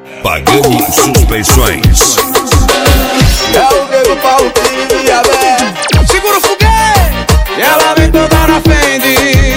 Pagani Suspensões. É o Grego Paulo e a Bé. Segura o foguete, e ela vem toda na frente.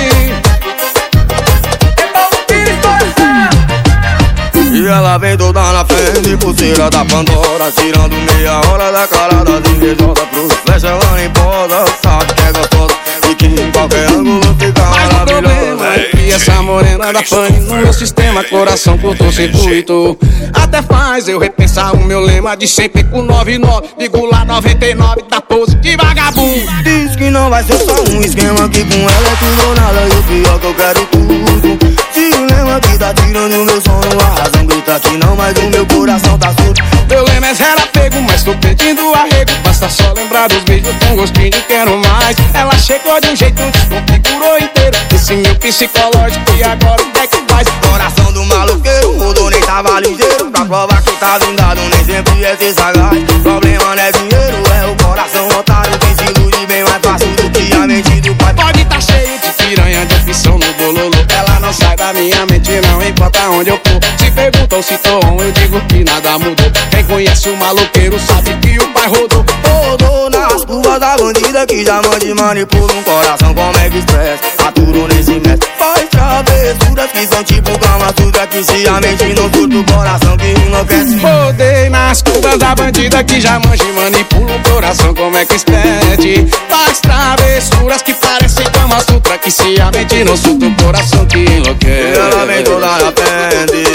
E ela vem toda na frente, pulseira da Pandora, tirando meia hora da cara das invejosas. Pro flecha ela nem posa, sabe que é gostosa e que em qualquer ângulo fica maravilhosa. E essa morena da pane no meu sistema, coração curto-circuito. Até faz eu repensar o meu lema de sempre com 99. Digo lá 99, tá pose de vagabundo. Diz que não vai ser só um esquema, que com ela é tudo ou nada. E o pior que eu quero tudo. Se o lema que tá tirando o meu sono, a razão grita que não, mas o meu coração tá surdo. Meu lema é zero apego, mas tô pedindo arrego. Basta só lembrar dos beijos com gostinho de quero mais. Ela chegou de um jeito, desconfigurou inteiro esse meu psicológico, e agora o que é que faz? Coração do maloqueiro, mudou, nem tava ligeiro. Pra provar que tá blindado, nem sempre é ser sagaz. Problema não é dinheiro, é o coração otário. Quem se ilude bem mais fácil do que a mente do pai. Pode tá cheio de piranha, de opção no bololô. Ela não sai da minha mente, não importa onde eu for. Se perguntam se tô on, eu digo que nada mudou. Quem conhece o maloqueiro sabe que o pai rodou. Rodou nas curvas da bandida que já mande manipula um coração como é que expressa. Aturo nesse mestre, faz travessuras que são tipo Kama Sutra, que se a mente não surta o coração que enlouquece. Rodei nas curvas da bandida que já manja e manipula o coração como é que expede. Faz travessuras que parecem Kama Sutra, que se a mente não surta o coração que enlouquece. E ela vem toda na frente.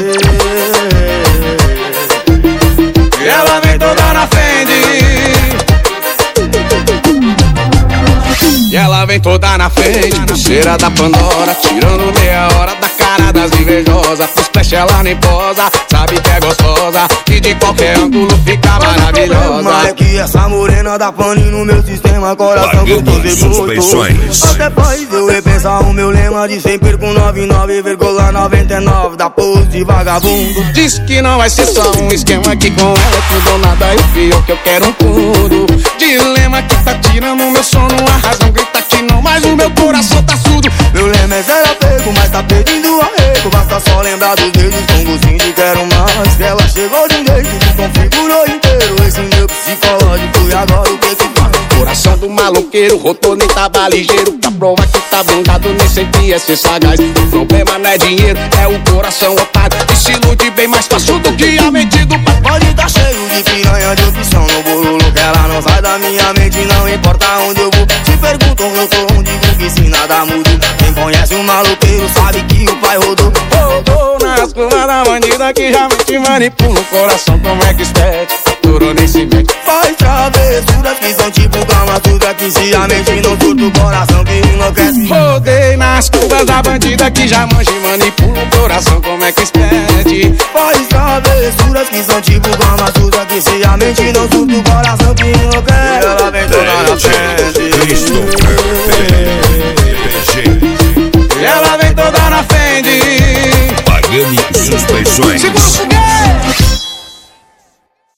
E ela vem toda na frente. E ela vem toda na frente, pulseira da Pandora, tirando meia hora da cara das invejosas. Pro splash ela nem posa, sabe que é gostosa e de qualquer ângulo fica maravilhosa. É que essa morena da pane no meu sistema, coração Pagani Suspensões. até faz eu repensar o meu lema de sempre com 99,99 da pose de vagabundo. Diz que não vai ser só um esquema, que com ela é tudo ou nada, e o pior que eu quero tudo. Dilema que tá tirando o meu sono, a razão grita que não, mas o meu coração tá surdo. Meu lema é zero apego, mas tá pedindo arrego. Basta só lembrar dos beijos com gostinho de quero mais. Que ela chegou de um jeito, desconfigurou inteiro esse meu psicológico, e agora o que que faz? Coração do maloqueiro, rodou, nem tava ligeiro. Pra provar que tá blindado, nem sempre é ser sagaz. O problema não é dinheiro, é o coração otário, que se ilude bem mais fácil do que a mente do pai. Pode tá cheio de piranha, de opção no bololo, que ela não sai da minha mente, não importa onde eu vou. Se perguntam eu tô onde, digo que se nada muda. Quem conhece o maloqueiro sabe que o pai rodou. Rodou nas curvas da bandida que já mente manipula o coração como é que expede. Durou nem se mete. Faz travessuras que são tipo Kama Sutra, que se a mente não surta o coração que enlouquece. Rodei nas curvas da bandida que já manja e manipula o coração como é que expede. Faz travessuras que são tipo Kama Sutra, que se a mente não surta o coração que enlouquece. E ela vem toda na frente. Christopher PG. E ela vem toda na frente. Pagani Suspensões. Segura o